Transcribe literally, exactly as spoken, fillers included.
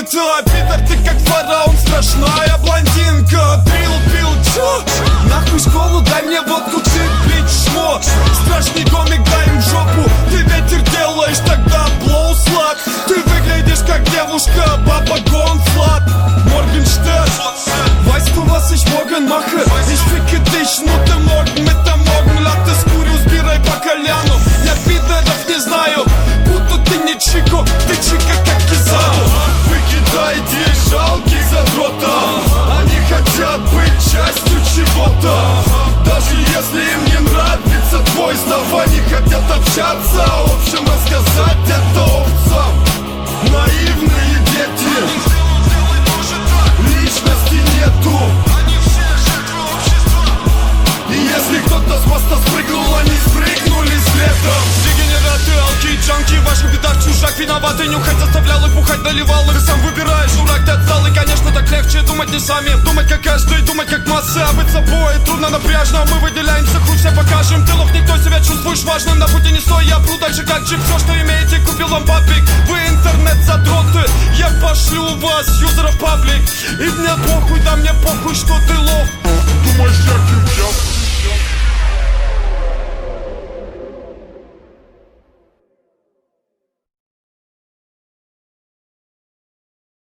принца. Питер, ты как фараон, страшная блондинка. Дрил, пил, чё? Нахуй школу, дай мне водку, ты бить шмо. Страшный гомик, дай им жопу. Ты ветер делаешь, тогда blow слаг. Ты выглядишь как девушка, баба Гонфлат. Morgenstern, weißt du was ich morgen mache? Ich ficke dich nur den Morgen mit der Morgenlatte. Скурю, сбирай по коляну. Я пидоров не знаю, будто ты не чико, ты чика как Кизану. Выкидайте жалких задротов. Они хотят быть частью чего-то. Даже если им не нравится твой став, они хотят общаться. В общем, рассказать это овцам. Наивные дети. Личности нету. И если кто-то с моста спрыгнул, они спрыгнули следом. Дегенераты, алки, джанки, в ваших бедах чужак виноватый. Нюхать заставлял и пухать доливал. И сам выбираешь, дурак, ты отстал. И, конечно, так легче думать не сами. Думать как каждый, думать как массы. А быть собой трудно, напряжно. Мы выделяемся, хуй все покажем. Ты лох, никто себя чувствуешь важным. На пути не стой, я пру так же, как чип. Все, что имеете, купил вам папик. Вы интернет-задроты. Я пошлю вас, юзеров паблик. И мне похуй, да мне похуй, что ты лох. Думаешь, я кем я?